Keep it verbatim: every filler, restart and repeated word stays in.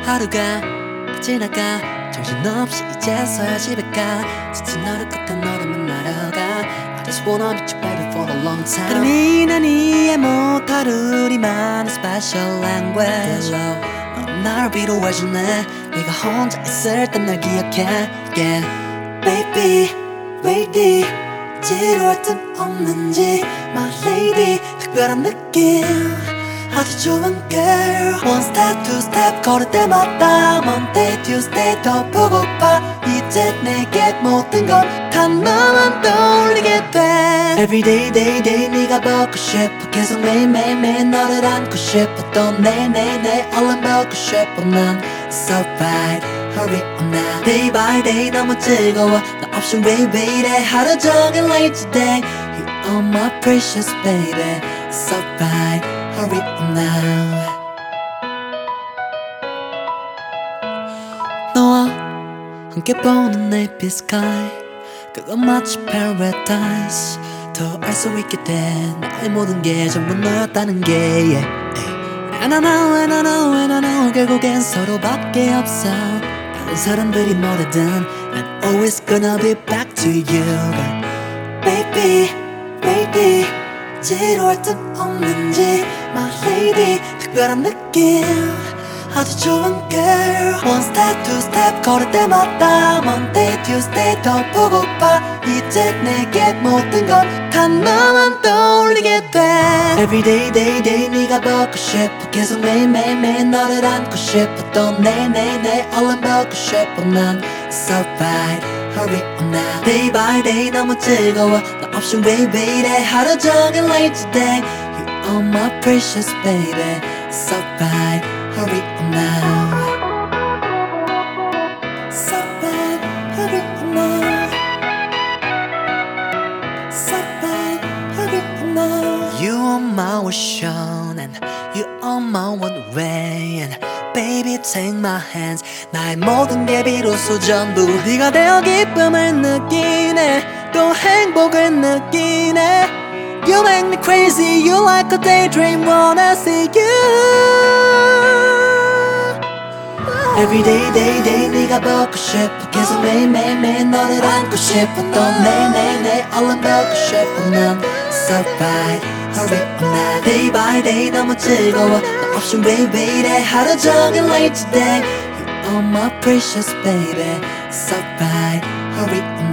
하루가 지나가 정신없이 이제서야 집에 가 지친 하루 끝에 너를 만나러 가 I just wanna meet you baby for a long time 네 난 이해 못할 우리만의 special language 넌 나를 위로해주네 네가 혼자 있을 땐 날 기억해 yeah. Baby waiting 지루할 틈 없는지 My lady 특별한 느낌 아주 좋은 girl One step two step 걸을 때마다 Monday Tuesday 더 보고파 이제 내게 모든 건 다 너만 떠올리게 돼 Everyday day day 네가 보고 싶어 계속 매일 매일 매일 너를 안고 싶어 또 내일 내일 내일 얼른 보고 싶어 난 So right hurry up now Day by day 너무 즐거워 나 없이 왜 왜 이래 하루 종일 late today You are my precious baby So right hurry up now 너와 함께 보는 내빛 sky 그건 마치 paradise 더 알 수 있게 된 나의 모든 게 전부 너였다는 게 yeah. And I know and I know and I know 결국엔 서로밖에 없어 다른 사람들이 뭐래든 I'm always gonna be back to you girl. Baby baby 지루할 틈 없는지 My lady 특별한 느낌 아주 좋은 girl One step two step 걸을 때마다 Monday Tuesday 더 보고파 이제 내게 모든 건 다 너만 떠올리게 돼 Everyday day day 네가 보고 싶어 계속 매일 매일 매일 너를 안고 싶어 또 내일 내일 내일 얼른 보고 싶어 난 So right hurry up now Day by day 너무 즐거워 너 없이 왜 왜 이래 하루 종일 late today You are my precious baby So right hurry up now So right hurry up now So right hurry up now You are my ocean and you are my one way and Baby take my hands 나의 모든 게 비로소 전부 네가 되어 기쁨을 느끼네 또 행복을 느끼네 You make me crazy You like a daydream Wanna see you Everyday day day 네가 보고 싶어 계속 매일 매일 매일 너를 안고 싶어 또 내일 내일 내일 얼른 보고 싶어 난 So right hurry up now Day by day 너무 즐거워 너 없이 왜 왜 이래 하루 종일 late today You are my precious baby So right hurry up now